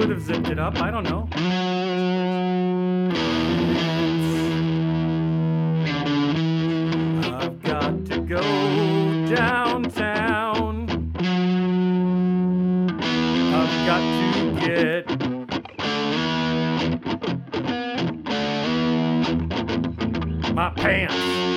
could have zipped it up. I don't know. I've got to go downtown. I've got to get my pants.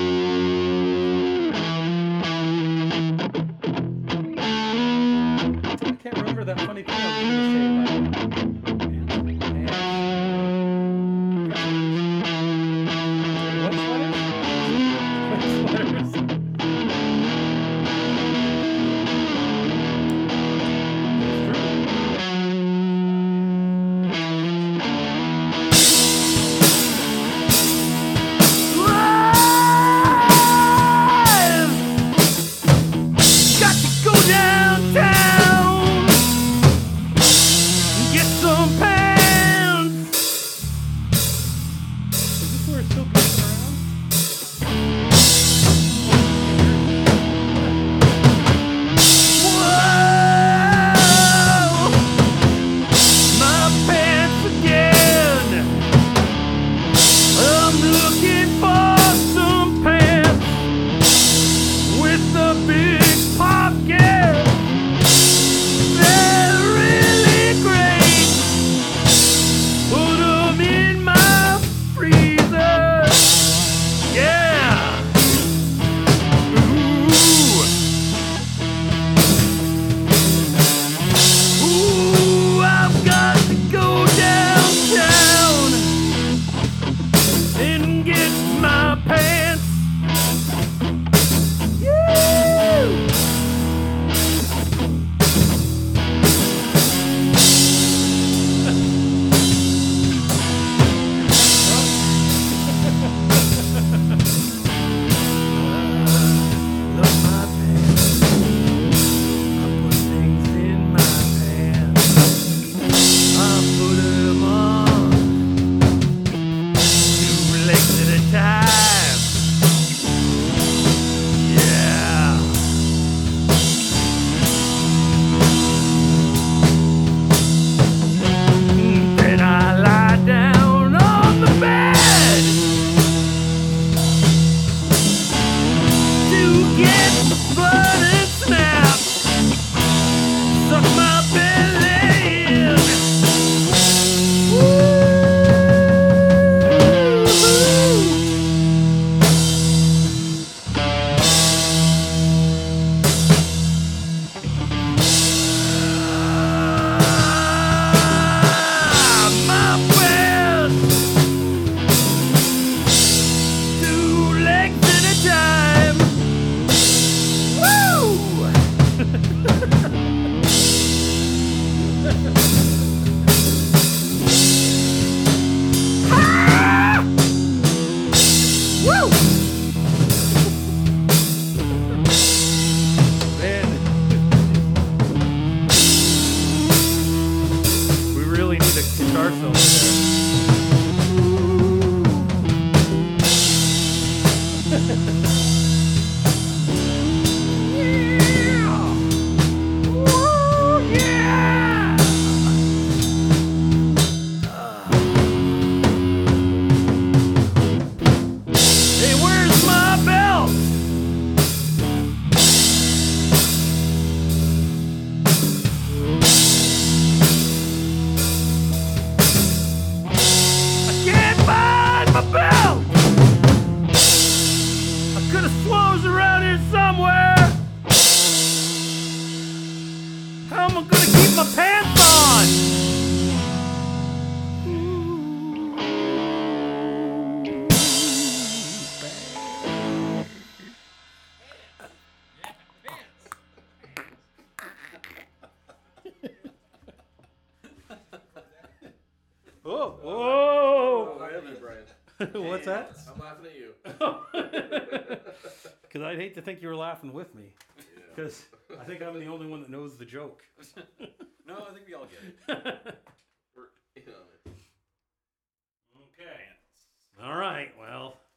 I can't remember that funny thing I was going to say about pants. What sweaters? What sweaters? Got to go downtown, get some pants. Is this where it's still coming around? Whoa! My pants again. I'm looking for some pants with the big pocket. They're really great. Put them in my freezer. Yeah. Ooh, I've got to go downtown and get my pants. Then I lie down on the bed to get the blood and snap. Suck my belly in. Woo! My best. 2 legs at a time. Woo! Ah! Woo! Man. We really need a guitar solo there. Yeah! Woo, yeah! Hey, where's my belt? I can't find my belt. I could have sworn it was around here somewhere. How am I gonna keep my pants on? Oh, whoa! I have it, Brian. What's that? I'm laughing at you. Because I'd hate to think you were laughing with me. Because I think I'm the only one that knows the joke. No, I think we all get it. We're in on it. Okay. All right. Well,